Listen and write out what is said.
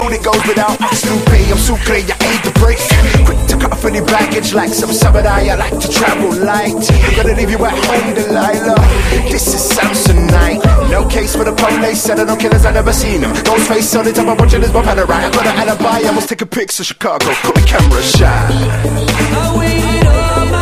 It goes without Snoopy, I'm sucre, I ate the break. Quick to cut off any baggage like some samurai. I like to travel light. Gonna leave you at home, Delilah. This is Samsonite. No case for the police, said I no killers, I never seen them. Ghostface on the top, I'm watching this my panorama. I got an alibi, I was taking pics of Chicago. Put me camera shot. I waited all my